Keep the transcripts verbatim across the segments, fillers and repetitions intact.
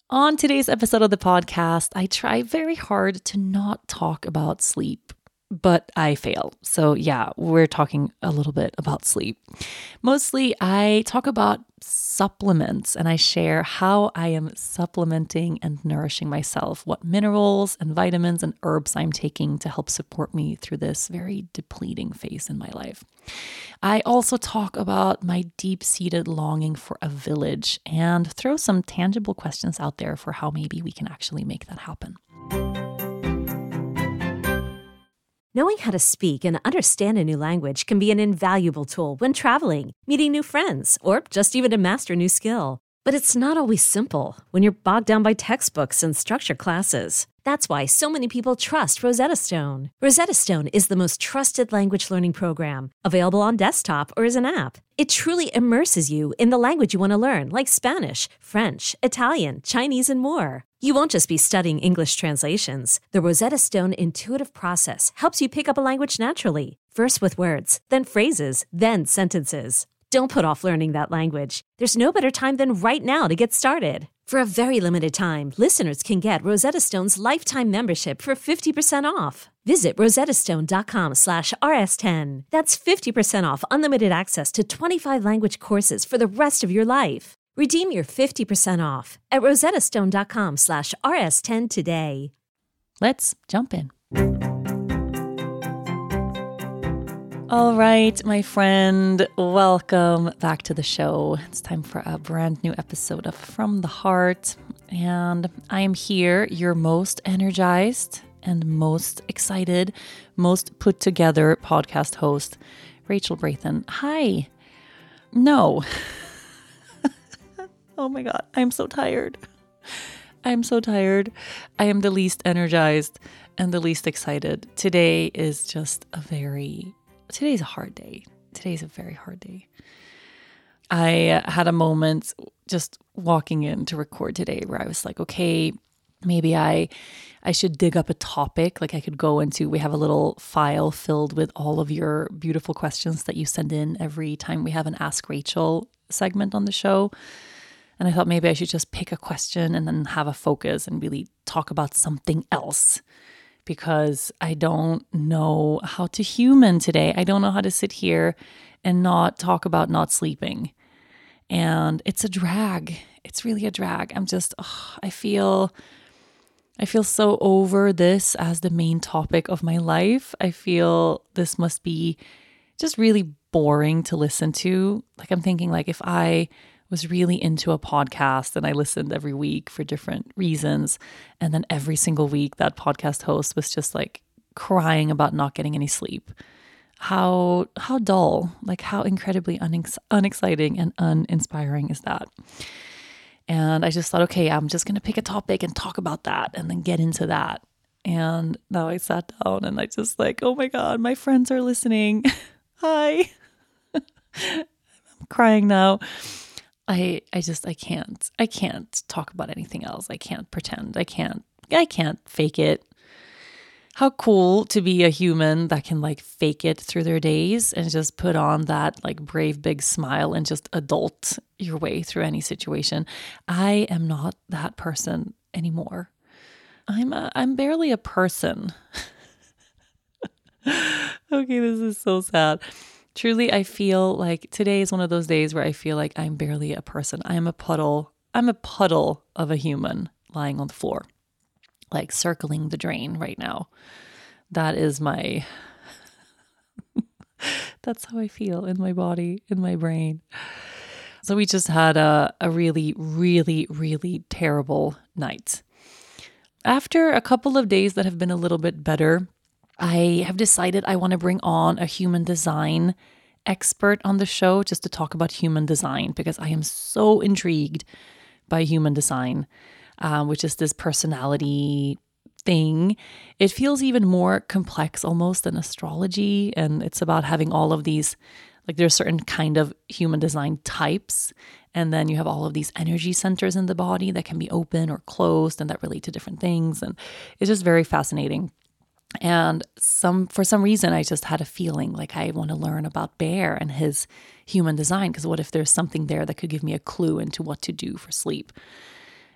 On today's episode of the podcast, I try very hard to not talk about sleep, but I fail. So, yeah, we're talking a little bit about sleep. Mostly, I talk about supplements and I share how I am supplementing and nourishing myself, what minerals and vitamins and herbs I'm taking to help support me through this very depleting phase in my life. I also talk about my deep-seated longing for a village and throw some tangible questions out there for how maybe we can actually make that happen. Knowing how to speak and understand a new language can be an invaluable tool when traveling, meeting new friends, or just even to master a new skill. But it's not always simple when you're bogged down by textbooks and structured classes. That's why so many people trust Rosetta Stone. Rosetta Stone is the most trusted language learning program, available on desktop or as an app. It truly immerses you in the language you want to learn, like Spanish, French, Italian, Chinese, and more. You won't just be studying English translations. The Rosetta Stone intuitive process helps you pick up a language naturally, first with words, then phrases, then sentences. Don't put off learning that language. There's no better time than right now to get started. For a very limited time, listeners can get Rosetta Stone's lifetime membership for fifty percent off. Visit rosettastone.com slash rs10. That's fifty percent off unlimited access to twenty-five language courses for the rest of your life. Redeem your fifty percent off at rosettastone.com slash rs10 today. Let's jump in. All right, my friend, welcome back to the show. It's time for a brand new episode of From the Heart. And I am here, your most energized and most excited, most put together podcast host, Rachel Brathen. Hi. No. Oh my God, I'm so tired. I'm so tired. I am the least energized and the least excited. Today is just a very... Today's a hard day. Today's a very hard day. I uh, had a moment just walking in to record today where I was like, okay, maybe I I should dig up a topic. Like I could go into, we have a little file filled with all of your beautiful questions that you send in every time we have an Ask Rachel segment on the show. And I thought maybe I should just pick a question and then have a focus and really talk about something else. Because I don't know how to human today. I don't know how to sit here and not talk about not sleeping. And it's a drag. It's really a drag. I'm just, oh, I feel, I feel so over this as the main topic of my life. I feel this must be just really boring to listen to. Like I'm thinking like if I was really into a podcast and I listened every week for different reasons. And then every single week that podcast host was just like crying about not getting any sleep. How how dull, like how incredibly unex- unexciting and uninspiring is that? And I just thought, okay, I'm just going to pick a topic and talk about that and then get into that. And now I sat down and I just like, oh my God, my friends are listening. Hi. I'm crying now. I I just, I can't, I can't talk about anything else. I can't pretend. I can't, I can't fake it. How cool to be a human that can like fake it through their days and just put on that like brave big smile and just adult your way through any situation. I am not that person anymore. I'm a, I'm barely a person. Okay, this is so sad. Truly, I feel like today is one of those days where I feel like I'm barely a person. I am a puddle. I'm a puddle of a human lying on the floor, like circling the drain right now. That is my, that's how I feel in my body, in my brain. So we just had a, a really, really, really terrible night. After a couple of days that have been a little bit better, I have decided I want to bring on a human design expert on the show just to talk about human design because I am so intrigued by human design, um, which is this personality thing. It feels even more complex almost than astrology, and it's about having all of these, like there's certain kind of human design types, and then you have all of these energy centers in the body that can be open or closed and that relate to different things, and it's just very fascinating. And some for some reason, I just had a feeling like I want to learn about Bear and his human design, because what if there's something there that could give me a clue into what to do for sleep?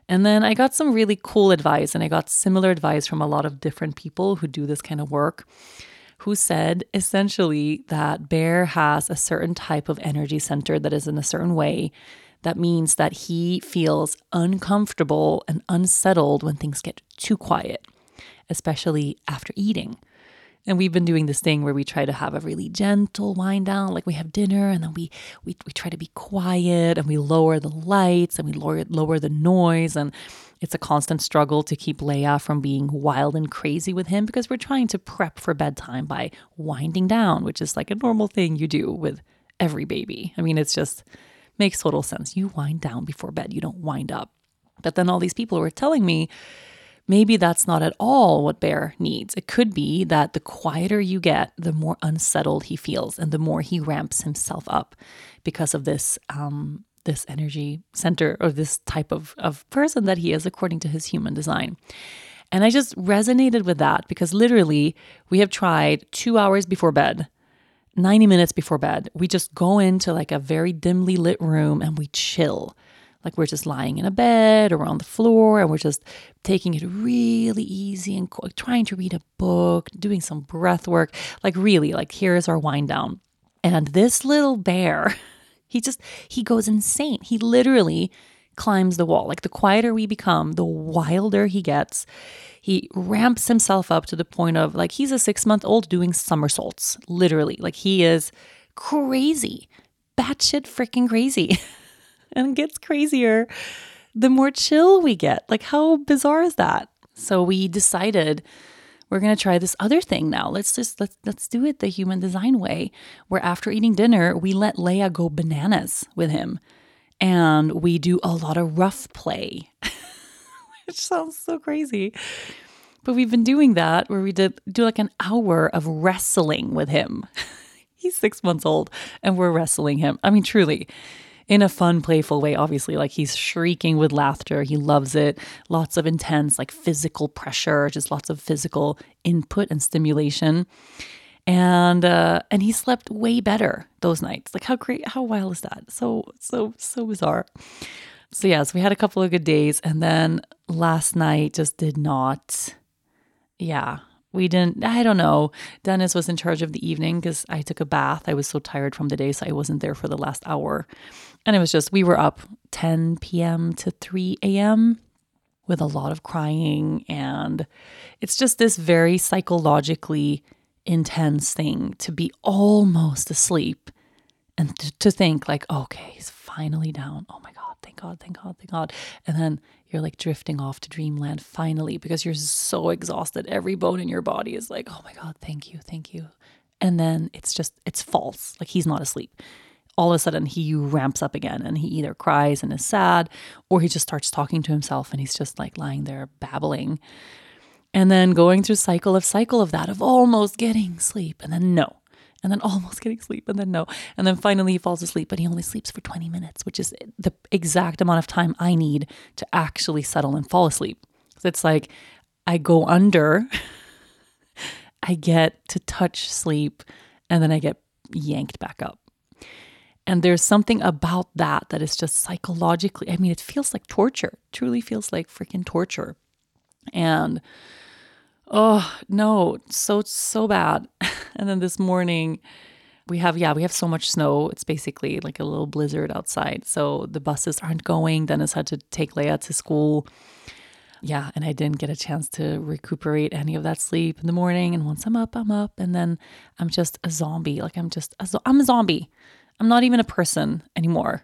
And then I got some really cool advice, and I got similar advice from a lot of different people who do this kind of work, who said essentially that Bear has a certain type of energy center that is in a certain way. That means that he feels uncomfortable and unsettled when things get too quiet, especially after eating. And we've been doing this thing where we try to have a really gentle wind down, like we have dinner and then we we, we try to be quiet and we lower the lights and we lower, lower the noise. And it's a constant struggle to keep Leia from being wild and crazy with him because we're trying to prep for bedtime by winding down, which is like a normal thing you do with every baby. I mean, it's just makes total sense. You wind down before bed, you don't wind up. But then all these people were telling me, maybe that's not at all what Bear needs. It could be that the quieter you get, the more unsettled he feels and the more he ramps himself up because of this um, this energy center or this type of, of person that he is according to his human design. And I just resonated with that because literally we have tried two hours before bed, ninety minutes before bed. We just go into like a very dimly lit room and we chill. Like we're just lying in a bed or on the floor and we're just taking it really easy and co- trying to read a book, doing some breath work. Like really, like here's our wind down. And this little bear, he just, he goes insane. He literally climbs the wall. Like the quieter we become, the wilder he gets. He ramps himself up to the point of like, he's a six month old doing somersaults, literally. Like he is crazy, batshit freaking crazy. And it gets crazier the more chill we get. Like, how bizarre is that? So we decided we're going to try this other thing now. Let's just, let's, let's do it the human design way, where after eating dinner, we let Leia go bananas with him. And we do a lot of rough play, which sounds so crazy. But we've been doing that where we did do like an hour of wrestling with him. He's six months old and we're wrestling him. I mean, truly. In a fun, playful way, obviously, like he's shrieking with laughter. He loves it. Lots of intense, like physical pressure, just lots of physical input and stimulation. And uh, and he slept way better those nights. Like how great, how wild is that? So, so, so bizarre. So yeah, so we had a couple of good days. And then last night just did not, yeah. We didn't, I don't know. Dennis was in charge of the evening because I took a bath. I was so tired from the day, so I wasn't there for the last hour. And it was just, we were up ten p.m. to three a.m. with a lot of crying. And it's just this very psychologically intense thing to be almost asleep and to, to think like, okay, he's finally down. Oh my God, thank God, thank God, thank God. And then you're like drifting off to dreamland finally because you're so exhausted. Every bone in your body is like, oh my God, thank you, thank you. And then it's just, it's false. Like he's not asleep. All of a sudden he ramps up again and he either cries and is sad or he just starts talking to himself and he's just like lying there babbling. And then going through cycle of cycle of that, of almost getting sleep and then no. And then almost getting sleep and then no. And then finally he falls asleep, but he only sleeps for twenty minutes, which is the exact amount of time I need to actually settle and fall asleep. So it's like I go under, I get to touch sleep, and then I get yanked back up. And there's something about that that is just psychologically, I mean, it feels like torture. It truly feels like freaking torture. And oh, no, so, so bad. And then this morning we have, yeah, we have so much snow. It's basically like a little blizzard outside. So the buses aren't going. Dennis had to take Leia to school. Yeah, and I didn't get a chance to recuperate any of that sleep in the morning. And once I'm up, I'm up. And then I'm just a zombie. Like I'm just, a, I'm a zombie. I'm not even a person anymore.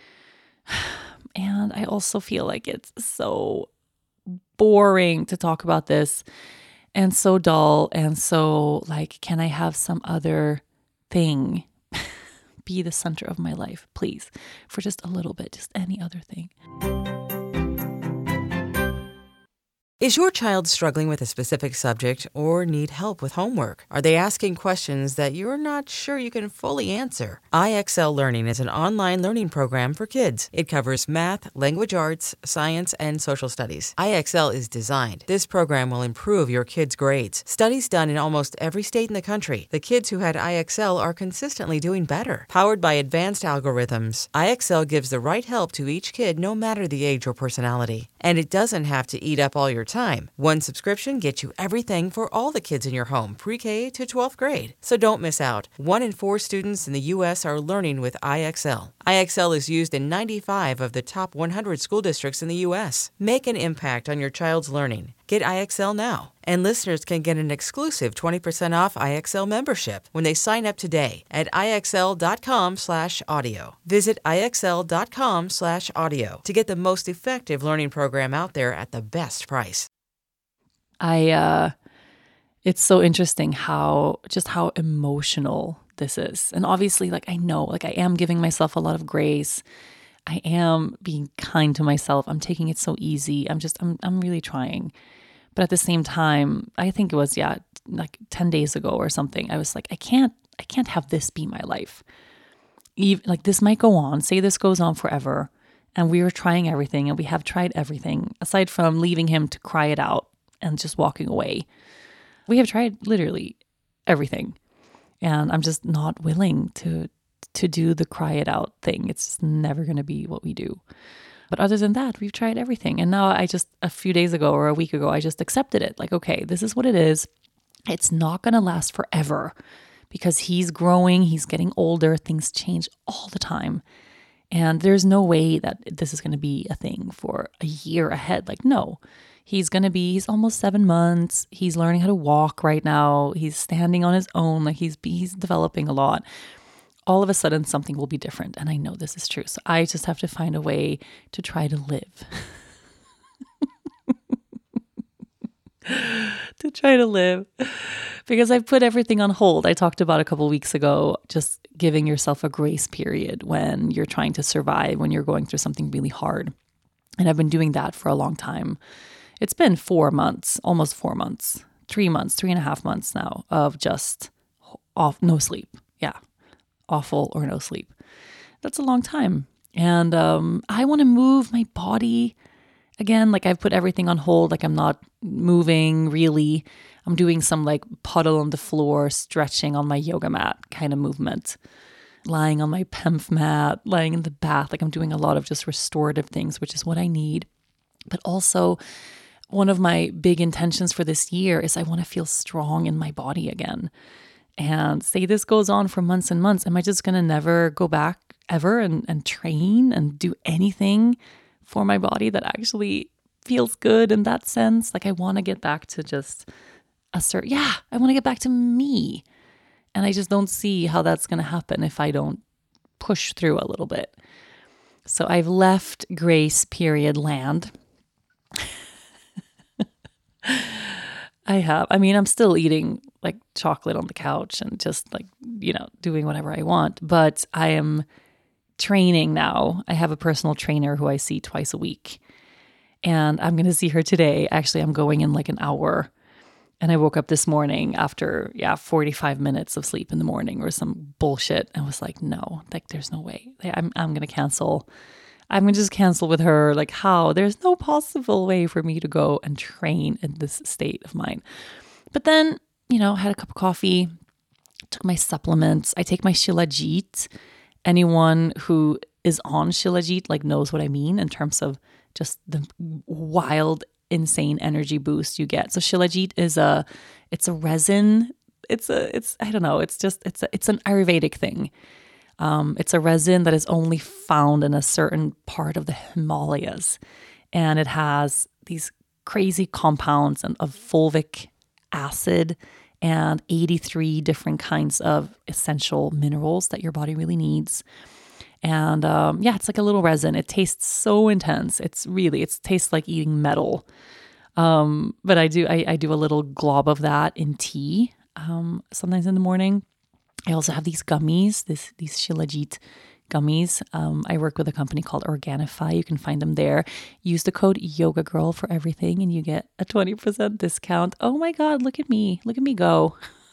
And I also feel like it's so boring to talk about this. And so dull and so like, can I have some other thing be the center of my life, please, for just a little bit, just any other thing. Is your child struggling with a specific subject or need help with homework? Are they asking questions that you're not sure you can fully answer? I X L Learning is an online learning program for kids. It covers math, language arts, science, and social studies. I X L is designed. This program will improve your kids' grades. Studies done in almost every state in the country. The kids who had I X L are consistently doing better. Powered by advanced algorithms, I X L gives the right help to each kid no matter the age or personality. And it doesn't have to eat up all your time. One subscription gets you everything for all the kids in your home, pre-K to twelfth grade. So don't miss out. One in four students in the U S are learning with I X L. I X L is used in ninety-five of the top one hundred school districts in the U S. Make an impact on your child's learning. Get I X L now. And listeners can get an exclusive twenty percent off I X L membership when they sign up today at IXL.com slash audio. Visit IXL.com slash audio to get the most effective learning program out there at the best price. I, uh, it's so interesting how, just how emotional this is. And obviously, like, I know, like, I am giving myself a lot of grace. I am being kind to myself. I'm taking it so easy. I'm just, I'm, I'm really trying. But at the same time, I think it was, yeah, like ten days ago or something, I was like, I can't, I can't have this be my life. Even, like, this might go on, say this goes on forever. And we were trying everything, and we have tried everything, aside from leaving him to cry it out and just walking away. We have tried literally everything. And I'm just not willing to, to do the cry it out thing. It's just never going to be what we do. But other than that, we've tried everything. And now I just, a few days ago or a week ago, I just accepted it. Like, okay, this is what it is. It's not going to last forever because he's growing, he's getting older, things change all the time. And there's no way that this is going to be a thing for a year ahead. Like, no, he's going to be, he's almost seven months. He's learning how to walk right now. He's standing on his own. Like, he's, he's developing a lot. All of a sudden something will be different. And I know this is true. So I just have to find a way to try to live. to try to live. Because I've put everything on hold. I talked about a couple of weeks ago, just giving yourself a grace period when you're trying to survive, when you're going through something really hard. And I've been doing that for a long time. It's been four months, almost four months, three months, three and a half months now of just off, no sleep. Yeah. Awful or no sleep. That's a long time. And um, I want to move my body again. Like, I've put everything on hold. Like, I'm not moving really. I'm doing some like puddle on the floor, stretching on my yoga mat kind of movement, lying on my P E M F mat, lying in the bath. Like, I'm doing a lot of just restorative things, which is what I need. But also, one of my big intentions for this year is I want to feel strong in my body again. And say this goes on for months and months, am I just going to never go back ever and, and train and do anything for my body that actually feels good in that sense? Like, I want to get back to just a certain, yeah, I want to get back to me. And I just don't see how that's going to happen if I don't push through a little bit. So I've left grace period land. I have. I mean, I'm still eating like chocolate on the couch and just like, you know, doing whatever I want. But I am training now. I have a personal trainer who I see twice a week. And I'm going to see her today. Actually, I'm going in like an hour. And I woke up this morning after, yeah, forty-five minutes of sleep in the morning or some bullshit. I was like, no, like there's no way. I'm I'm going to cancel. I'm going to just cancel with her. Like, how? There's no possible way for me to go and train in this state of mind. But then, you know, had a cup of coffee, took my supplements. I take my Shilajit. Anyone who is on Shilajit like knows what I mean in terms of just the wild, insane energy boost you get. So Shilajit is a, it's a resin. It's a, it's, I don't know. It's just, it's a, it's an Ayurvedic thing. Um, it's a resin that is only found in a certain part of the Himalayas. And it has these crazy compounds and of fulvic acid and eighty-three different kinds of essential minerals that your body really needs. And um, yeah, it's like a little resin. It tastes so intense. It's really, it tastes like eating metal. Um, but I do, I, I do a little glob of that in tea um, sometimes in the morning. I also have these gummies, this these Shilajit gummies. Um, I work with a company called Organifi. You can find them there. Use the code Yoga Girl for everything and you get a twenty percent discount. Oh my God, look at me. Look at me go.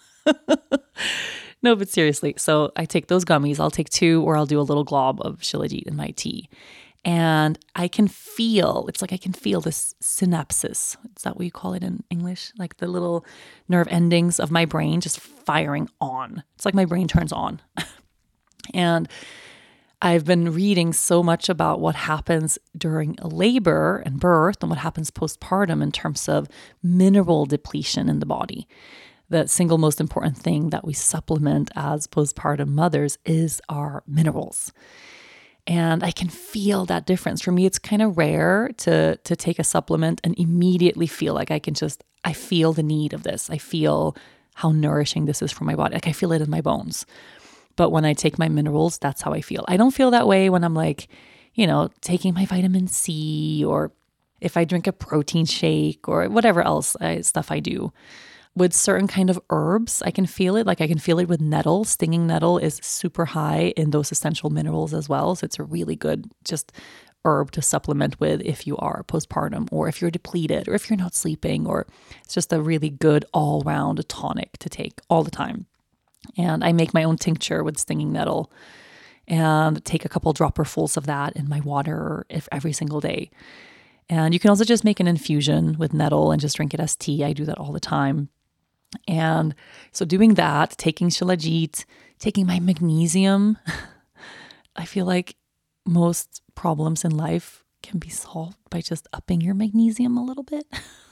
No, but seriously. So I take those gummies. I'll take two or I'll do a little glob of Shilajit in my tea. And I can feel, it's like I can feel this synapses. Is that what you call it in English? Like the little nerve endings of my brain just firing on. It's like my brain turns on. And I've been reading so much about what happens during labor and birth and what happens postpartum in terms of mineral depletion in the body. The single most important thing that we supplement as postpartum mothers is our minerals. And I can feel that difference. For me, it's kind of rare to to take a supplement and immediately feel like I can just, I feel the need of this. I feel how nourishing this is for my body. Like I feel it in my bones. But when I take my minerals, that's how I feel. I don't feel that way when I'm like, you know, taking my vitamin C or if I drink a protein shake or whatever else I, stuff I do. With certain kind of herbs, I can feel it. Like I can feel it with nettle. Stinging nettle is super high in those essential minerals as well. So it's a really good just herb to supplement with if you are postpartum or if you're depleted or if you're not sleeping, or it's just a really good all-round tonic to take all the time. And I make my own tincture with stinging nettle and take a couple dropperfuls of that in my water if every single day. And you can also just make an infusion with nettle and just drink it as tea. I do that all the time. And so doing that, taking Shilajit, taking my magnesium, I feel like most problems in life can be solved by just upping your magnesium a little bit.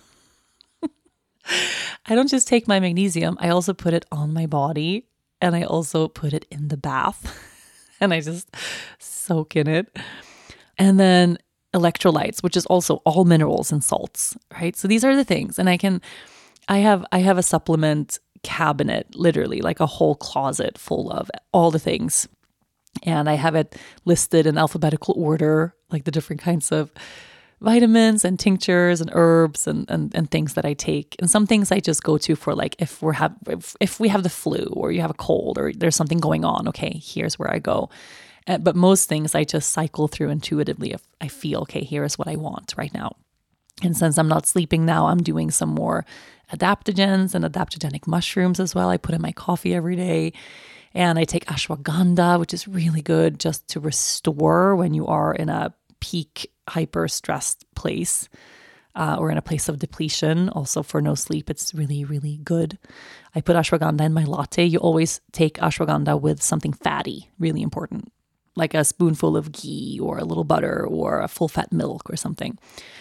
I don't just take my magnesium, I also put it on my body and I also put it in the bath and I just soak in it. And then electrolytes, which is also all minerals and salts, right? So these are the things. And I can, I have, I have a supplement cabinet, literally like a whole closet full of all the things. And I have it listed in alphabetical order, like the different kinds of vitamins and tinctures and herbs and, and, and things that I take. And some things I just go to for like, if we're have, if, if we have the flu or you have a cold or there's something going on, okay, here's where I go. Uh, but most things I just cycle through intuitively if I feel, okay, here is what I want right now. And since I'm not sleeping now, I'm doing some more adaptogens and adaptogenic mushrooms as well. I put in my coffee every day. And I take ashwagandha, which is really good just to restore when you are in a peak hyper-stressed place uh, or in a place of depletion. Also for no sleep, it's really, really good. I put ashwagandha in my latte. You always take ashwagandha with something fatty, really important, like a spoonful of ghee or a little butter or a full-fat milk or something.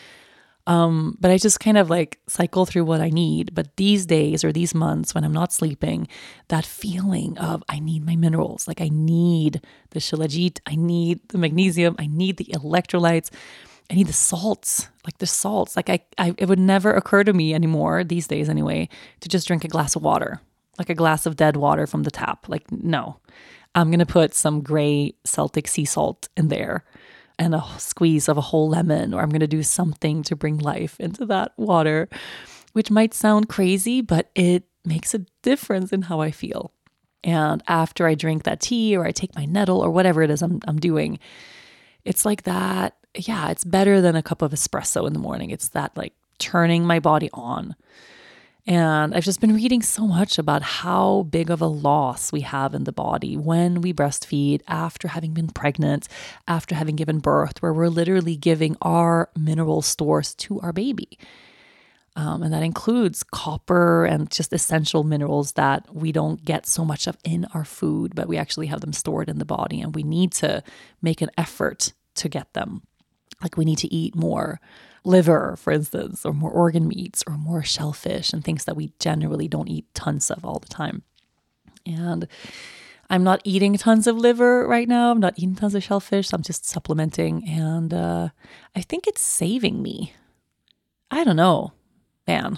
Um, but I just kind of like cycle through what I need. But these days or these months when I'm not sleeping, that feeling of I need my minerals, like I need the Shilajit, I need the magnesium, I need the electrolytes, I need the salts, like the salts. Like I, I, it would never occur to me anymore, these days anyway, to just drink a glass of water, like a glass of dead water from the tap. Like, no, I'm going to put some gray Celtic sea salt in there and a squeeze of a whole lemon, or I'm going to do something to bring life into that water, which might sound crazy, but it makes a difference in how I feel. And after I drink that tea or I take my nettle or whatever it is I'm, I'm doing, it's like that. Yeah, it's better than a cup of espresso in the morning. It's that like turning my body on. And I've just been reading so much about how big of a loss we have in the body when we breastfeed after having been pregnant, after having given birth, where we're literally giving our mineral stores to our baby. Um, and that includes copper and just essential minerals that we don't get so much of in our food, but we actually have them stored in the body and we need to make an effort to get them. Like we need to eat more liver, for instance, or more organ meats or more shellfish and things that we generally don't eat tons of all the time. And I'm not eating tons of liver right now. I'm not eating tons of shellfish. I'm just supplementing. And uh, I think it's saving me. I don't know, man.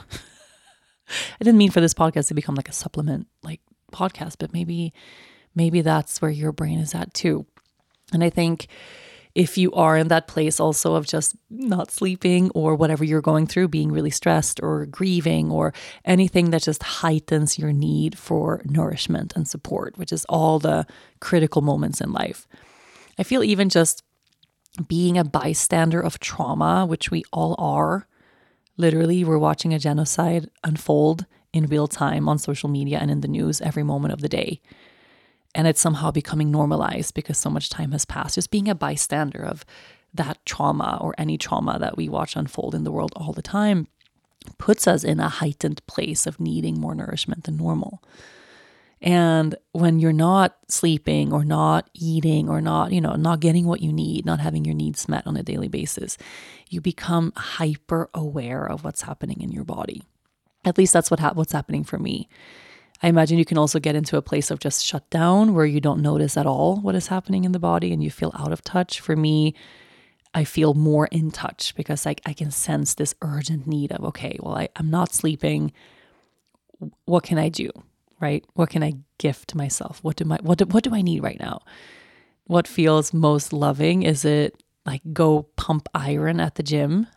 I didn't mean for this podcast to become like a supplement like podcast, but maybe, maybe that's where your brain is at too. And I think if you are in that place also of just not sleeping or whatever you're going through, being really stressed or grieving or anything that just heightens your need for nourishment and support, which is all the critical moments in life. I feel even just being a bystander of trauma, which we all are. Literally, we're watching a genocide unfold in real time on social media and in the news every moment of the day. And it's somehow becoming normalized because so much time has passed. Just being a bystander of that trauma or any trauma that we watch unfold in the world all the time puts us in a heightened place of needing more nourishment than normal. And when you're not sleeping or not eating or not, you know, not getting what you need, not having your needs met on a daily basis, you become hyper aware of what's happening in your body. At least that's what ha- what's happening for me. I imagine you can also get into a place of just shutdown where you don't notice at all what is happening in the body and you feel out of touch. For me, I feel more in touch because I, I can sense this urgent need of, okay, well, I, I'm not sleeping. What can I do? Right? What can I gift to myself? What do my what do, what do I need right now? What feels most loving? Is it like go pump iron at the gym,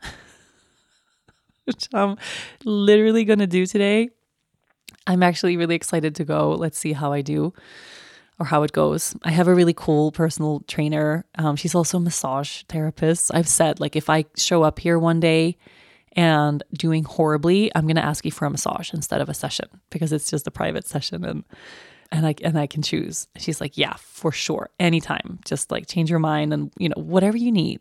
which I'm literally going to do today? I'm actually really excited to go. Let's see how I do or how it goes. I have a really cool personal trainer. Um, she's also a massage therapist. I've said, like, if I show up here one day and doing horribly, I'm going to ask you for a massage instead of a session because it's just a private session and and I and I can choose. She's like, yeah, for sure. Anytime. Just like change your mind and, you know, whatever you need.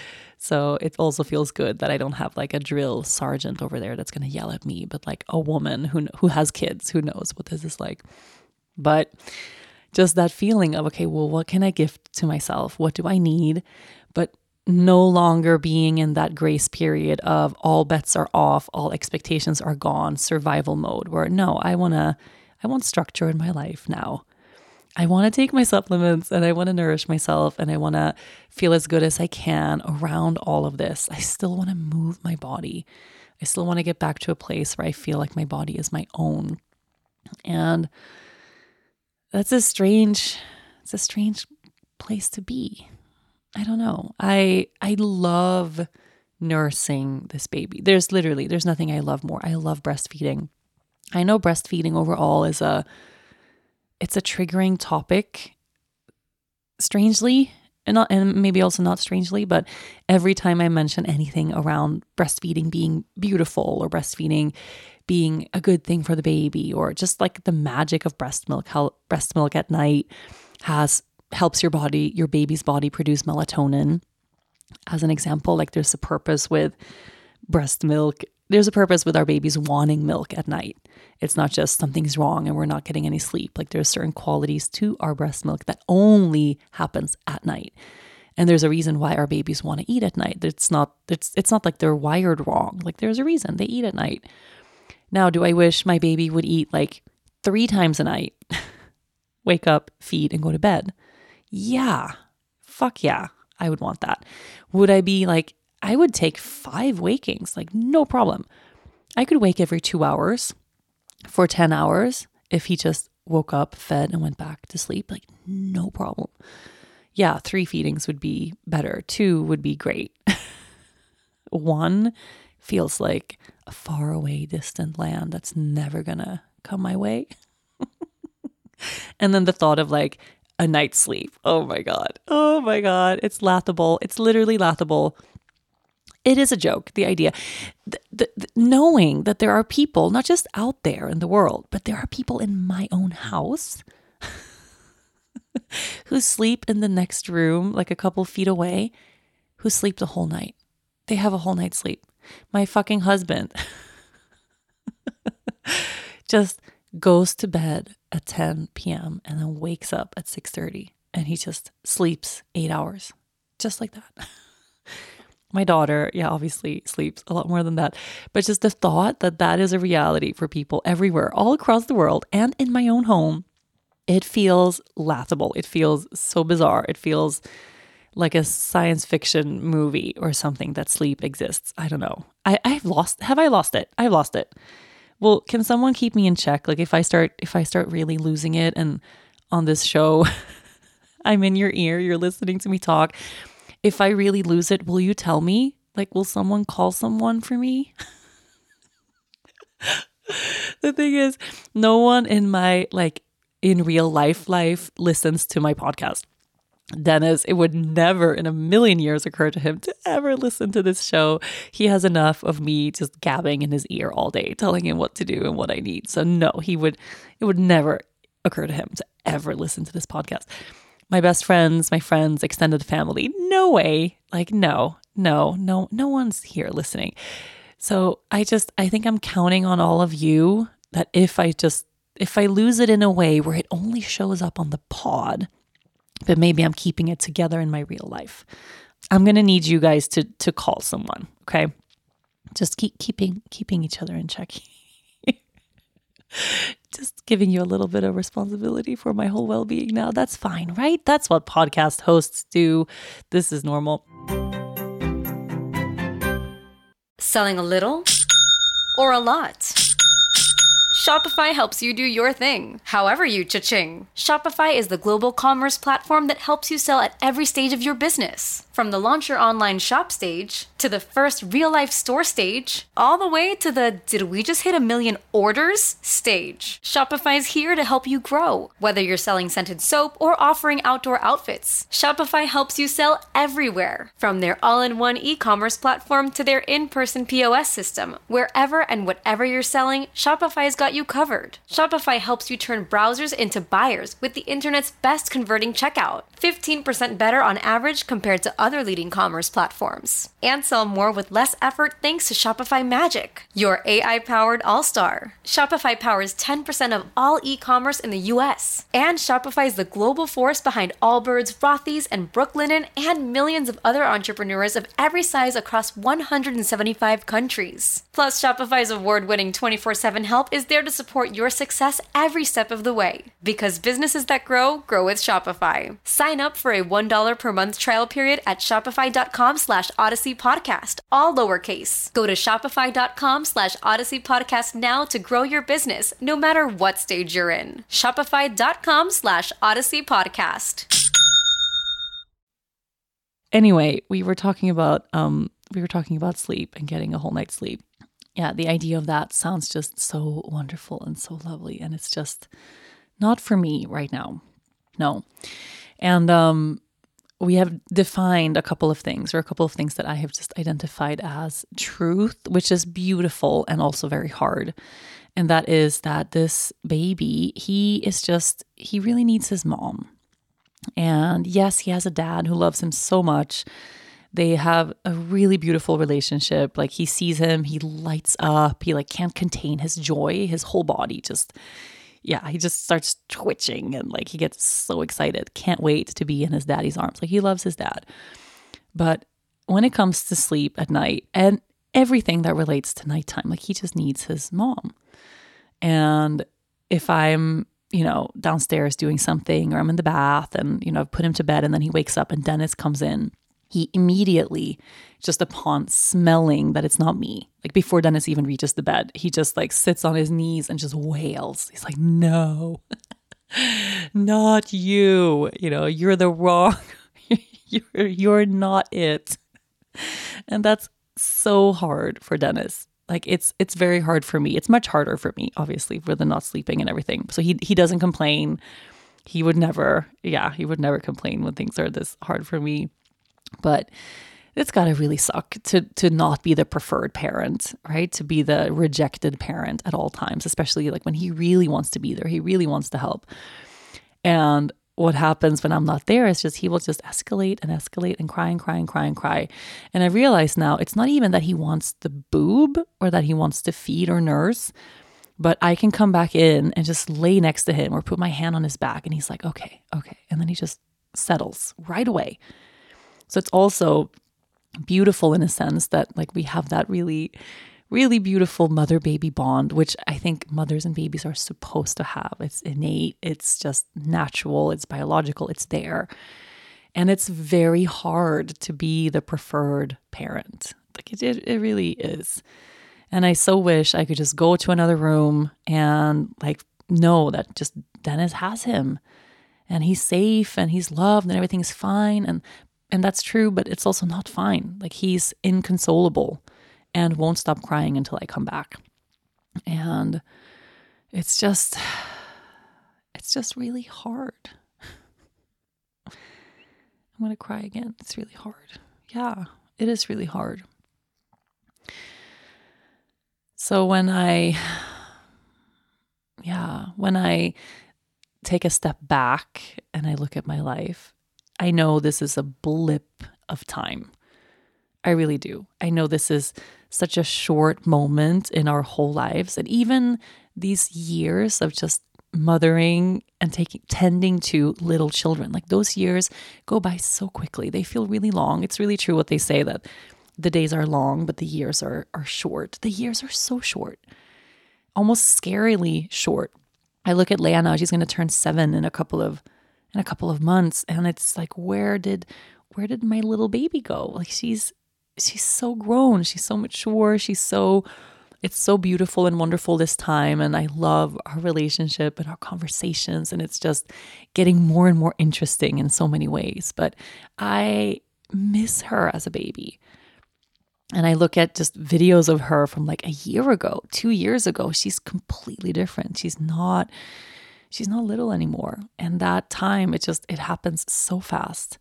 So it also feels good that I don't have like a drill sergeant over there that's going to yell at me, but like a woman who who has kids, who knows what this is like. But just that feeling of, okay, well, what can I gift to myself? What do I need? But no longer being in that grace period of all bets are off, all expectations are gone, survival mode, where no, I want to, I want structure in my life now. I want to take my supplements and I want to nourish myself and I want to feel as good as I can around all of this. I still want to move my body. I still want to get back to a place where I feel like my body is my own. And that's a strange, it's a strange place to be. I don't know. I I love nursing this baby. There's literally, there's nothing I love more. I love breastfeeding. I know breastfeeding overall is a, it's a triggering topic, strangely, and not, and maybe also not strangely, but every time I mention anything around breastfeeding being beautiful or breastfeeding being a good thing for the baby, or just like the magic of breast milk, how breast milk at night has helps your body, your baby's body produce melatonin. As an example, like there's a purpose with breast milk. There's a purpose with our babies wanting milk at night. It's not just something's wrong and we're not getting any sleep. Like there's certain qualities to our breast milk that only happens at night. And there's a reason why our babies want to eat at night. It's not, it's, it's not like they're wired wrong. Like there's a reason they eat at night. Now, do I wish my baby would eat like three times a night? Wake up, feed, and go to bed. Yeah, fuck yeah, I would want that. Would I be like, I would take five wakings, like no problem. I could wake every two hours for ten hours if he just woke up, fed, and went back to sleep, like no problem. Yeah, three feedings would be better. Two would be great. One feels like a faraway, distant land that's never gonna come my way. And then the thought of like, a night's sleep. Oh my God. Oh my God. It's laughable. It's literally laughable. It is a joke, the idea. The, the, the, knowing that there are people, not just out there in the world, but there are people in my own house who sleep in the next room, like a couple feet away, who sleep the whole night. They have a whole night's sleep. My fucking husband just goes to bed at ten p.m. and then wakes up at six thirty and he just sleeps eight hours, just like that. My daughter, yeah, obviously sleeps a lot more than that. But just the thought that that is a reality for people everywhere, all across the world and in my own home, it feels laughable. It feels so bizarre. It feels like a science fiction movie or something that sleep exists. I don't know. I, I've lost, have I lost it? I've lost it. Well, can someone keep me in check? Like if I start, if I start really losing it and on this show, I'm in your ear, you're listening to me talk. If I really lose it, will you tell me? Like, will someone call someone for me? The thing is, no one in my, like, in real life life listens to my podcast. Dennis, it would never in a million years occur to him to ever listen to this show. He has enough of me just gabbing in his ear all day, telling him what to do and what I need. So no, he would, it would never occur to him to ever listen to this podcast. My best friends, my friends, extended family, no way. Like, no, no, no, no one's here listening. So I just, I think I'm counting on all of you that if I just, if I lose it in a way where it only shows up on the pod, but maybe I'm keeping it together in my real life, I'm going to need you guys to to call someone, okay? Just keep keeping keeping each other in check. Just giving you a little bit of responsibility for my whole well-being now. That's fine, right? That's what podcast hosts do. This is normal. Selling a little or a lot? Shopify helps you do your thing, however you cha-ching. Shopify is the global commerce platform that helps you sell at every stage of your business. From the launch your online shop stage, to the first real-life store stage, all the way to the did we just hit a million orders stage. Shopify's here to help you grow. Whether you're selling scented soap or offering outdoor outfits, Shopify helps you sell everywhere. From their all-in-one e-commerce platform to their in-person P O S system, wherever and whatever you're selling, Shopify's got you covered. Shopify helps you turn browsers into buyers with the internet's best converting checkout. fifteen percent better on average compared to other leading commerce platforms. And sell more with less effort thanks to Shopify Magic, your A I-powered all-star. Shopify powers ten percent of all e-commerce in the U S. And Shopify is the global force behind Allbirds, Rothy's, and Brooklinen, and millions of other entrepreneurs of every size across one hundred seventy-five countries. Plus, Shopify's award-winning twenty-four seven help is there to support your success every step of the way. Because businesses that grow, grow with Shopify. Sign up for a one dollar per month trial period at shopify.com slash Odyssey Podcast, all lowercase. Go to shopify.com slash Odyssey Podcast now to grow your business, no matter what stage you're in. Shopify.com slash Odyssey Podcast. Anyway, we were talking about um, we were talking about sleep and getting a whole night's sleep. Yeah, the idea of that sounds just so wonderful and so lovely, and it's just not for me right now. No, and um, we have defined a couple of things, or a couple of things that I have just identified as truth, which is beautiful and also very hard. And that is that this baby, he is just, he really needs his mom. And yes, he has a dad who loves him so much. They have a really beautiful relationship. Like, he sees him, he lights up, he like can't contain his joy. His whole body just, yeah, he just starts twitching and like he gets so excited. Can't wait to be in his daddy's arms. Like, he loves his dad. But when it comes to sleep at night and everything that relates to nighttime, like, he just needs his mom. And if I'm, you know, downstairs doing something, or I'm in the bath and, you know, I've put him to bed and then he wakes up and Dennis comes in, he immediately, just upon smelling that it's not me, like before Dennis even reaches the bed, he just like sits on his knees and just wails. He's like, no, not you. You know, you're the wrong, you're, you're not it. And that's so hard for Dennis. Like, it's it's very hard for me. It's much harder for me, obviously, for the not sleeping and everything. So he he doesn't complain. He would never, yeah, he would never complain when things are this hard for me. But it's got to really suck to to not be the preferred parent, right? To be the rejected parent at all times, especially like when he really wants to be there. He really wants to help. And what happens when I'm not there is just he will just escalate and escalate and cry and cry and cry and cry. And I realize now it's not even that he wants the boob or that he wants to feed or nurse, but I can come back in and just lay next to him or put my hand on his back and he's like, okay, okay. And then he just settles right away. So it's also beautiful in a sense that like we have that really, really beautiful mother-baby bond, which I think mothers and babies are supposed to have. It's innate, it's just natural, it's biological, it's there. And it's very hard to be the preferred parent. Like it, it, it really is. And I so wish I could just go to another room and like know that just Dennis has him and he's safe and he's loved and everything's fine. And and that's true, but it's also not fine. Like he's inconsolable and won't stop crying until I come back. And it's just, it's just really hard. I'm going to cry again. It's really hard. Yeah, it is really hard. So when I, yeah, when I take a step back and I look at my life, I know this is a blip of time. I really do. I know this is such a short moment in our whole lives. And even these years of just mothering and taking tending to little children, like those years go by so quickly. They feel really long. It's really true what they say, that the days are long, but the years are are short. The years are so short, almost scarily short. I look at Leia now, she's going to turn seven in a couple of in a couple of months, and it's like, where did where did my little baby go? Like she's she's so grown, she's so mature, she's so it's so beautiful and wonderful this time, and I love our relationship and our conversations, and it's just getting more and more interesting in so many ways. But I miss her as a baby. And I look at just videos of her from like a year ago, two years ago. She's completely different. She's not, she's not little anymore. And that time, it just, it happens so fast.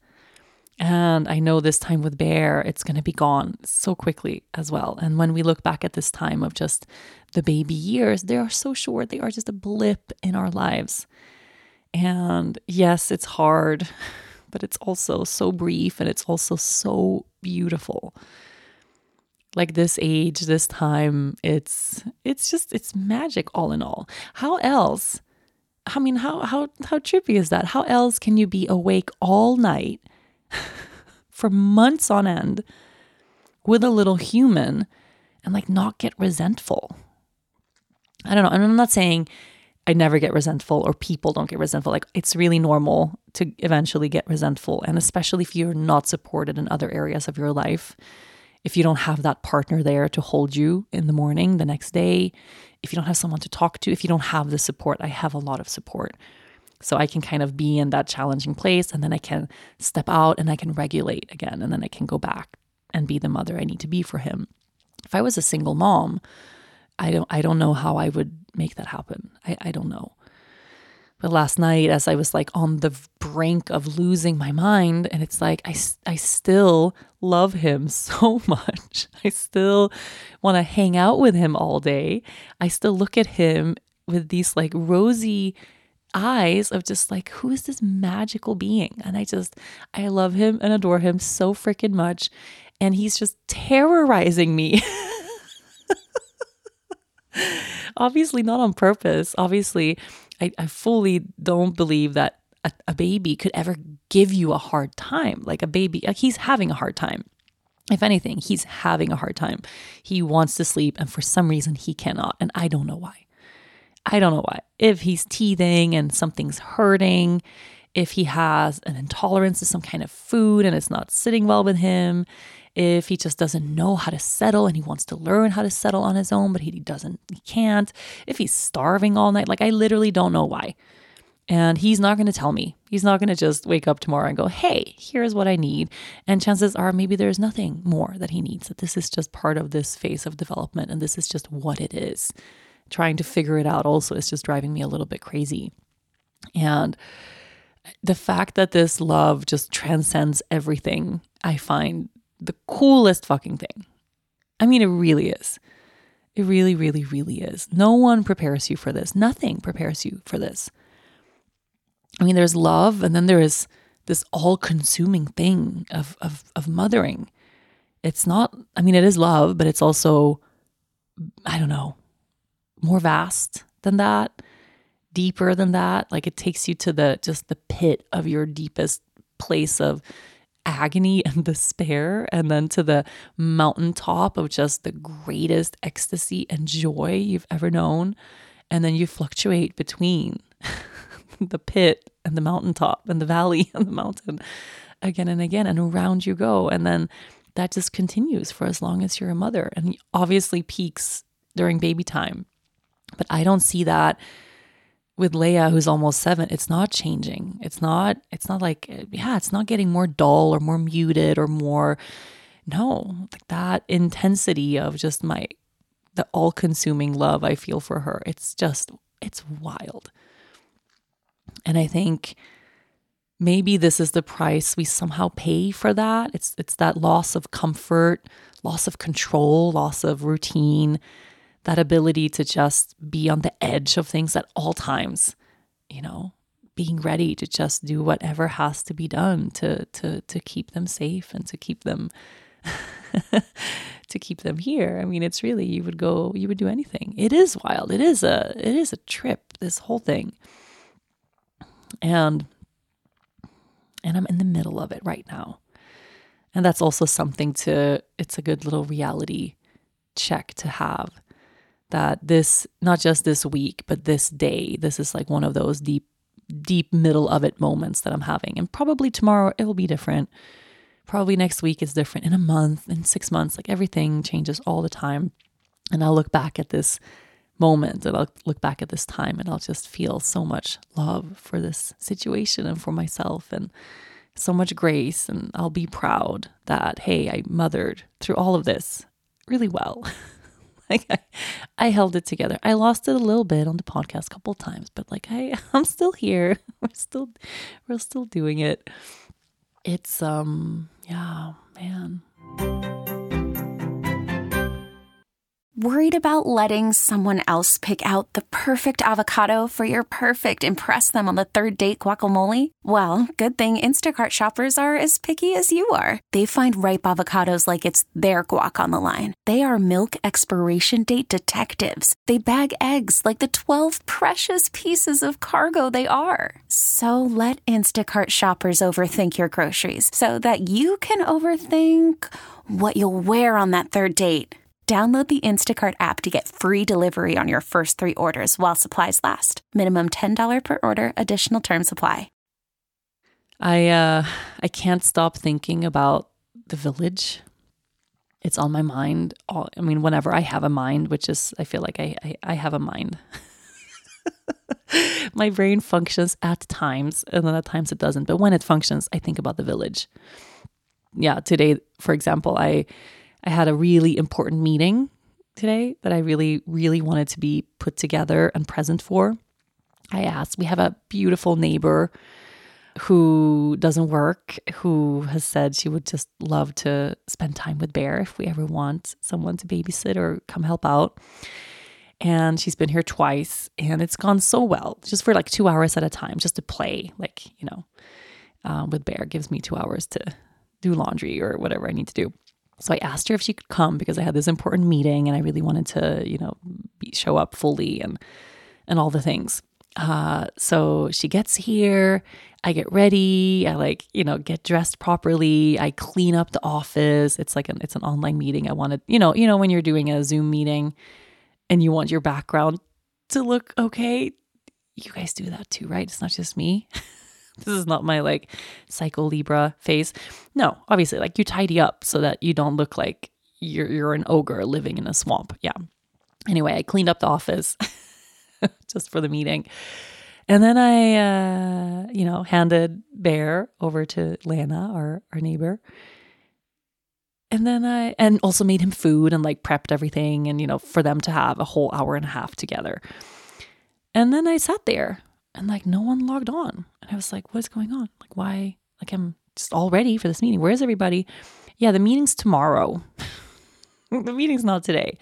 And I know this time with Bear, it's going to be gone so quickly as well. And when we look back at this time of just the baby years, they are so short. They are just a blip in our lives. And yes, it's hard, but it's also so brief, and it's also so beautiful. Like this age, this time, it's it's just, it's magic all in all. How else, I mean, how how how trippy is that? How else can you be awake all night for months on end with a little human and like not get resentful? I don't know. And I'm not saying I never get resentful or people don't get resentful. Like it's really normal to eventually get resentful. And especially if you're not supported in other areas of your life. If you don't have that partner there to hold you in the morning, the next day, if you don't have someone to talk to, if you don't have the support, I have a lot of support. So I can kind of be in that challenging place, and then I can step out and I can regulate again, and then I can go back and be the mother I need to be for him. If I was a single mom, I don't I don't know how I would make that happen. I, I don't know. But last night, as I was like on the brink of losing my mind, and it's like, I, I still love him so much. I still want to hang out with him all day. I still look at him with these like rosy eyes of just like, who is this magical being? And I just, I love him and adore him so freaking much. And he's just terrorizing me. Obviously not on purpose. Obviously, I, I fully don't believe that a, a baby could ever give you a hard time. Like a baby, like he's having a hard time. If anything, he's having a hard time. He wants to sleep, and for some reason he cannot. And I don't know why. I don't know why. If he's teething and something's hurting, if he has an intolerance to some kind of food and it's not sitting well with him, if he just doesn't know how to settle and he wants to learn how to settle on his own, but he doesn't, he can't, if he's starving all night, like I literally don't know why. And he's not going to tell me. He's not going to just wake up tomorrow and go, hey, here's what I need. And chances are maybe there's nothing more that he needs, that this is just part of this phase of development and this is just what it is. Trying to figure it out also is just driving me a little bit crazy. And the fact that this love just transcends everything, I find the coolest fucking thing. I mean, it really is. It really, really, really is. No one prepares you for this. Nothing prepares you for this. I mean, there's love, and then there is this all-consuming thing of, of, of mothering. It's not, I mean, it is love, but it's also, I don't know, more vast than that, deeper than that. Like it takes you to the, just the pit of your deepest place of agony and despair, and then to the mountaintop of just the greatest ecstasy and joy you've ever known. And then you fluctuate between the pit and the mountaintop and the valley and the mountain again and again, and around you go. And then that just continues for as long as you're a mother, and obviously peaks during baby time. But I don't see that with Leia, who's almost seven. It's not changing. It's not, it's not like, yeah, it's not getting more dull or more muted or more, no, like that intensity of just my, the all-consuming love I feel for her. It's just, it's wild. And I think maybe this is the price we somehow pay for that. It's it's that loss of comfort, loss of control, loss of routine, that ability to just be on the edge of things at all times, you know, being ready to just do whatever has to be done to to to keep them safe and to keep them to keep them here. I mean, it's really, you would go, you would do anything. It is wild. It is a it is a trip, this whole thing. And and I'm in the middle of it right now. And that's also something to, it's a good little reality check to have, that this, not just this week, but this day, this is like one of those deep, deep middle of it moments that I'm having. And probably tomorrow it will be different. Probably next week is different. In a month, in six months, like everything changes all the time. And I'll look back at this moment and I'll look back at this time and I'll just feel so much love for this situation and for myself and so much grace. And I'll be proud that, hey, I mothered through all of this really well. Like I, I held it together. I lost it a little bit on the podcast a couple of times, but like I, I'm still here. We're still, we're still doing it. It's um, yeah, man. Worried about letting someone else pick out the perfect avocado for your perfect impress them on the third date guacamole? Well, good thing Instacart shoppers are as picky as you are. They find ripe avocados like it's their guac on the line. They are milk expiration date detectives. They bag eggs like the twelve precious pieces of cargo they are. So let Instacart shoppers overthink your groceries so that you can overthink what you'll wear on that third date. Download the Instacart app to get free delivery on your first three orders while supplies last. Minimum ten dollars per order. Additional terms apply. I uh, I can't stop thinking about the village. It's on my mind. All, I mean, whenever I have a mind, which is, I feel like I, I, I have a mind. My brain functions at times, and then at times it doesn't. But when it functions, I think about the village. Yeah, today, for example, I... I had a really important meeting today that I really, really wanted to be put together and present for. I asked, we have a beautiful neighbor who doesn't work, who has said she would just love to spend time with Bear if we ever want someone to babysit or come help out. And she's been here twice and it's gone so well, just for like two hours at a time, just to play, like, you know, uh, with Bear. Gives me two hours to do laundry or whatever I need to do. So I asked her if she could come because I had this important meeting and I really wanted to, you know, be, show up fully and and all the things. Uh, so she gets here, I get ready, I like, you know, get dressed properly, I clean up the office. It's like an it's an online meeting. I wanted, you know, you know, when you're doing a Zoom meeting and you want your background to look okay, you guys do that too, right? It's not just me. This is not my like Psycho Libra phase. No, obviously, like you tidy up so that you don't look like you're you're an ogre living in a swamp. Yeah. Anyway, I cleaned up the office just for the meeting. And then I, uh, you know, handed Bear over to Lana, our, our neighbor. And then I, and also made him food and like prepped everything and, you know, for them to have a whole hour and a half together. And then I sat there. And like no one logged on. And I was like, what's going on? Like, why? Like, I'm just all ready for this meeting. Where is everybody? Yeah, the meeting's tomorrow. The meeting's not today.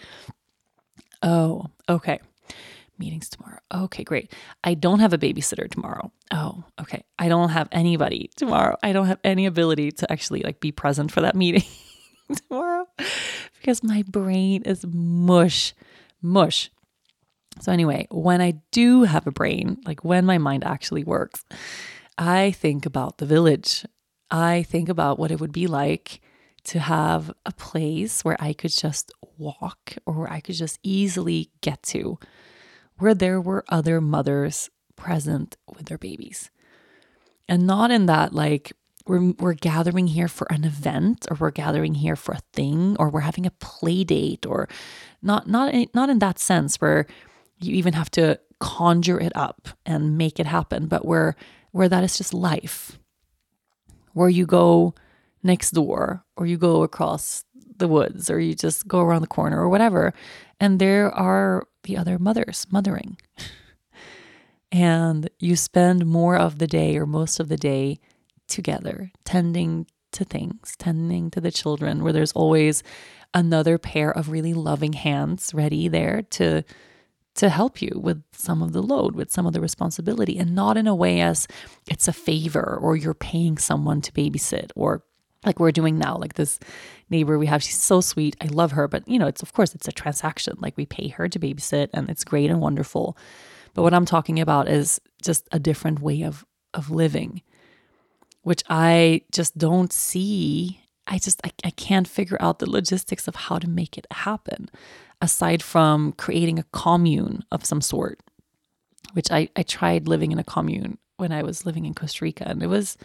Oh, okay. Meeting's tomorrow. Okay, great. I don't have a babysitter tomorrow. Oh, okay. I don't have anybody tomorrow. I don't have any ability to actually like be present for that meeting tomorrow because my brain is mush, mush. So anyway, when I do have a brain, like when my mind actually works, I think about the village. I think about what it would be like to have a place where I could just walk or where I could just easily get to, where there were other mothers present with their babies. And not in that like we're we're gathering here for an event or we're gathering here for a thing or we're having a play date or not not in, not in that sense where you even have to conjure it up and make it happen, but where where that is just life, where you go next door or you go across the woods or you just go around the corner or whatever, and there are the other mothers mothering. and you spend more of the day or most of the day together, tending to things, tending to the children, where there's always another pair of really loving hands ready there to to help you with some of the load, with some of the responsibility, and not in a way as it's a favor or you're paying someone to babysit, or like we're doing now, like this neighbor we have, she's so sweet. I love her, but you know, it's of course it's a transaction. Like we pay her to babysit and it's great and wonderful. But what I'm talking about is just a different way of of living, which I just don't see. I just, I, I can't figure out the logistics of how to make it happen, aside from creating a commune of some sort, which I, I tried living in a commune when I was living in Costa Rica. And it was,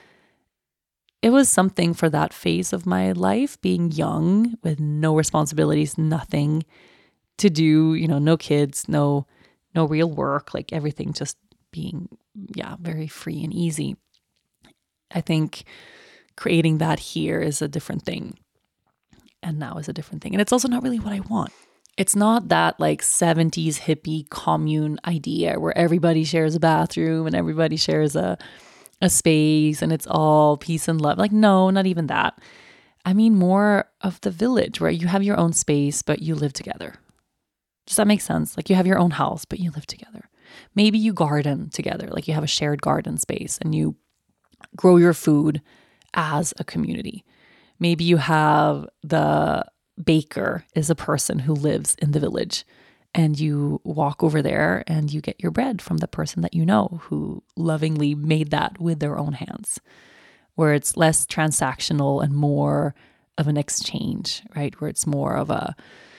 it was something for that phase of my life, being young with no responsibilities, nothing to do, you know, no kids, no, no real work, like everything just being, yeah, very free and easy. I think creating that here is a different thing. And now is a different thing. And it's also not really what I want. It's not that like seventies hippie commune idea where everybody shares a bathroom and everybody shares a, a space and it's all peace and love. Like, no, not even that. I mean more of the village where you have your own space, but you live together. Does that make sense? Like you have your own house, but you live together. Maybe you garden together. Like you have a shared garden space and you grow your food as a community. Maybe you have the baker is a person who lives in the village and you walk over there and you get your bread from the person that you know who lovingly made that with their own hands, where it's less transactional and more of an exchange, right? Where it's more of a,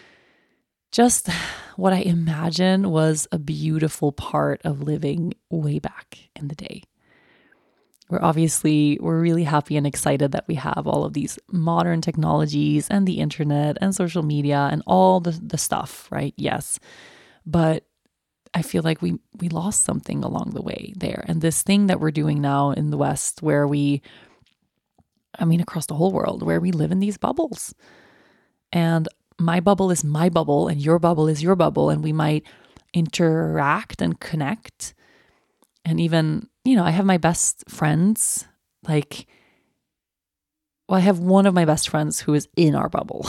just what I imagine was a beautiful part of living way back in the day. We're obviously, we're really happy and excited that we have all of these modern technologies and the internet and social media and all the, the stuff, right? Yes. But I feel like we, we lost something along the way there. And this thing that we're doing now in the West where we, I mean, across the whole world, where we live in these bubbles. And my bubble is my bubble and your bubble is your bubble. And we might interact and connect. And even, you know, I have my best friends, like, well, I have one of my best friends who is in our bubble.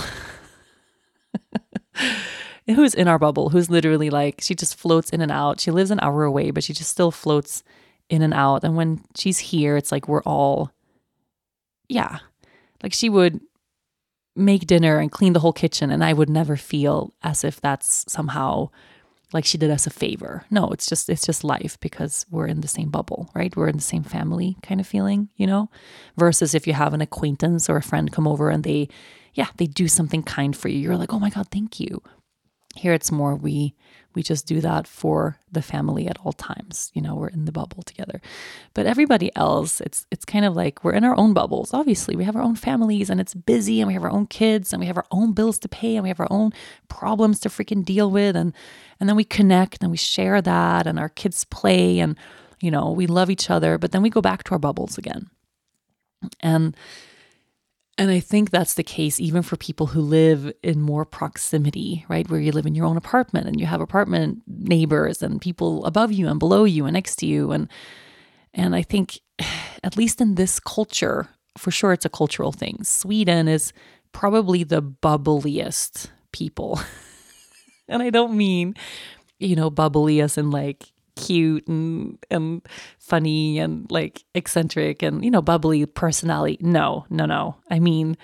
Who's in our bubble, who's literally like, she just floats in and out. She lives an hour away, but she just still floats in and out. And when she's here, it's like we're all, yeah, like she would make dinner and clean the whole kitchen. And I would never feel as if that's somehow like she did us a favor. No, it's just, it's just life because we're in the same bubble, right? We're in the same family kind of feeling, you know, versus if you have an acquaintance or a friend come over and they, yeah, they do something kind for you. You're like, oh my God, thank you. Here it's more, we, we just do that for the family at all times. You know, we're in the bubble together, but everybody else, it's, it's kind of like we're in our own bubbles. Obviously we have our own families and it's busy and we have our own kids and we have our own bills to pay and we have our own problems to freaking deal with. And, and then we connect and we share that and our kids play and, you know, we love each other, but then we go back to our bubbles again. And And I think that's the case even for people who live in more proximity, right? Where you live in your own apartment and you have apartment neighbors and people above you and below you and next to you. And and I think at least in this culture, for sure it's a cultural thing. Sweden is probably the bubbliest people. And I don't mean, you know, bubbly as in like cute and and funny and like eccentric and, you know, bubbly personality. No, no, no. I mean,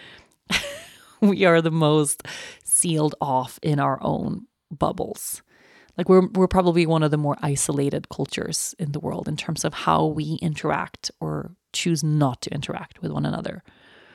we are the most sealed off in our own bubbles. Like we're we're probably one of the more isolated cultures in the world in terms of how we interact or choose not to interact with one another.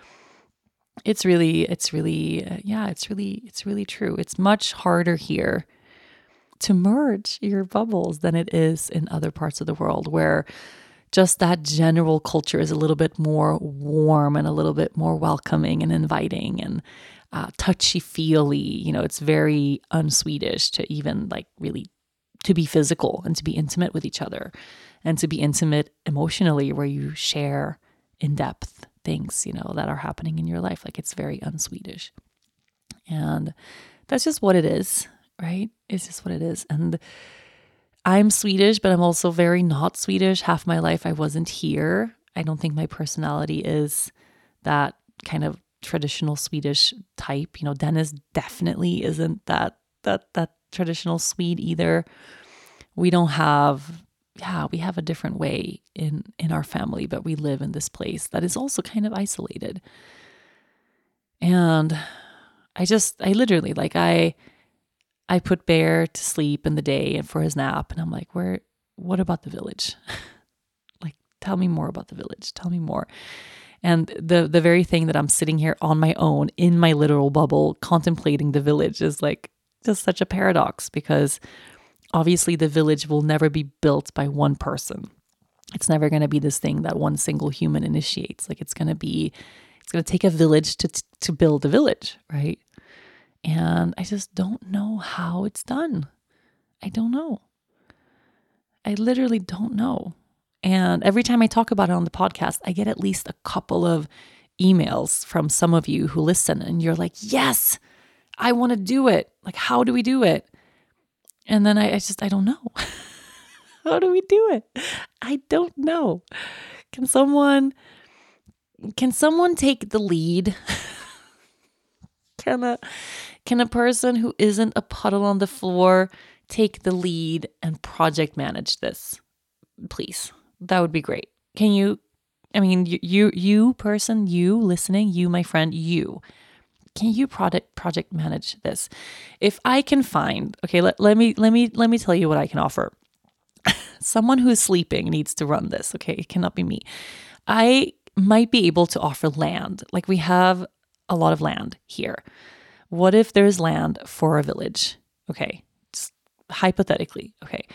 It's really, it's really, uh, yeah, it's really, it's really true. It's much harder here to merge your bubbles than it is in other parts of the world where just that general culture is a little bit more warm and a little bit more welcoming and inviting and uh, touchy-feely. You know, it's very un-Swedish to even like really to be physical and to be intimate with each other and to be intimate emotionally where you share in-depth things, you know, that are happening in your life. Like it's very un-Swedish. And that's just what it is. Right? It's just what it is. And I'm Swedish, but I'm also very not Swedish. Half my life I wasn't here. I don't think my personality is that kind of traditional Swedish type. You know, Dennis definitely isn't that that that traditional Swede either. We don't have, yeah, we have a different way in in our family, but we live in this place that is also kind of isolated. And I just, I literally, like I, I put Bear to sleep in the day and for his nap, and I'm like, where, what about the village? Like, tell me more about the village. Tell me more. And the the very thing that I'm sitting here on my own in my literal bubble contemplating the village is like just such a paradox, because obviously the village will never be built by one person. It's never going to be this thing that one single human initiates. Like it's going to be, it's going to take a village to to build a village, right? And I just don't know how it's done. I don't know. I literally don't know. And every time I talk about it on the podcast, I get at least a couple of emails from some of you who listen, and you're like, yes, I want to do it. Like, how do we do it? And then I, I just, I don't know. How do we do it? I don't know. Can someone, can someone take the lead? Can a, can a person who isn't a puddle on the floor take the lead and project manage this? Please. That would be great. Can you, I mean, you, you, you person, you listening, you, my friend, you, can you product project manage this? If I can find, okay, let, let me, let me, let me tell you what I can offer. Someone who is sleeping needs to run this. Okay. It cannot be me. I might be able to offer land. Like we have a lot of land here. What if there's land for a village? Okay. Just hypothetically. Okay.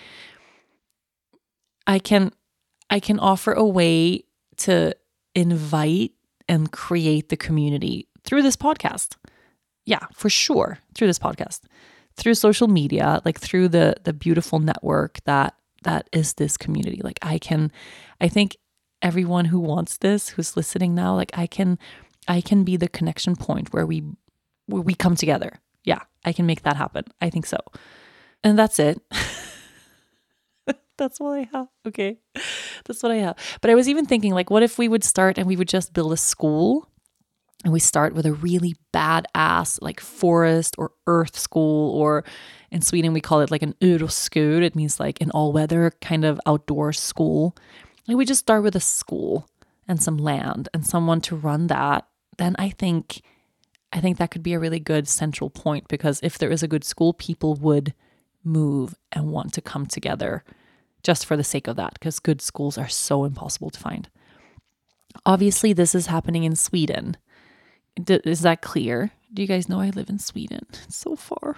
I can, I can offer a way to invite and create the community through this podcast. Yeah, for sure. Through this podcast, through social media, like through the the beautiful network that that is this community. Like I can, I think everyone who wants this, who's listening now, like I can, I can be the connection point where we where we come together. Yeah, I can make that happen. I think so. And that's it. That's what I have. Okay. That's what I have. But I was even thinking, like, what if we would start and we would just build a school, and we start with a really badass, like forest or earth school, or in Sweden, we call it like an uroskur. It means like an all weather kind of outdoor school. Like we just start with a school and some land and someone to run that. Then I think, I think that could be a really good central point, because if there is a good school, people would move and want to come together just for the sake of that, because good schools are so impossible to find. Obviously, this is happening in Sweden. D- is that clear? Do you guys know I live in Sweden? It's so far.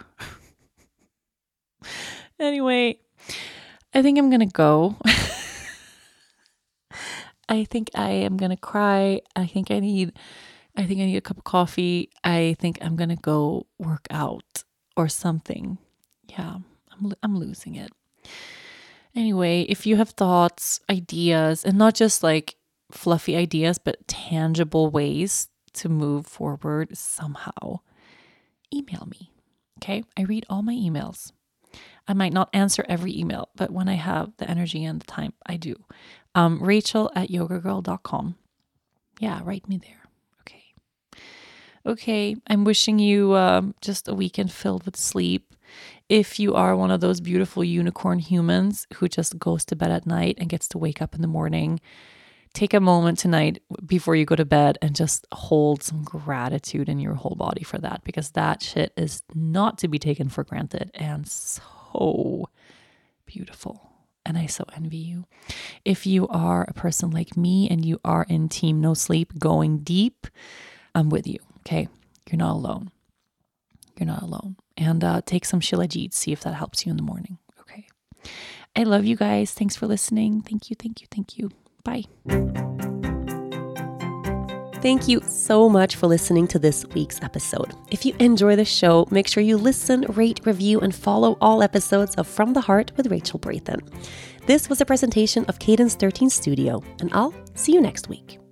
Anyway, I think I'm going to go. I think I am going to cry. I think I need, I think I need a cup of coffee. I think I'm going to go work out or something. Yeah, I'm, I'm losing it. Anyway, if you have thoughts, ideas, and not just like fluffy ideas, but tangible ways to move forward somehow, email me. Okay? I read all my emails. I might not answer every email, but when I have the energy and the time, I do. Um, Rachel at yoga girl dot com. Yeah, write me there. Okay. Okay. I'm wishing you um, just a weekend filled with sleep. If you are one of those beautiful unicorn humans who just goes to bed at night and gets to wake up in the morning, take a moment tonight before you go to bed and just hold some gratitude in your whole body for that, because that shit is not to be taken for granted and so beautiful. And I so envy you. If you are a person like me and you are in team no sleep, going deep, I'm with you. Okay. You're not alone. You're not alone. And uh, take some Shilajit, see if that helps you in the morning. Okay. I love you guys. Thanks for listening. Thank you, thank you, thank you. Bye. Thank you so much for listening to this week's episode. If you enjoy the show, make sure you listen, rate, review, and follow all episodes of From the Heart with Rachel Brathen. This was a presentation of Cadence thirteen Studio, and I'll see you next week.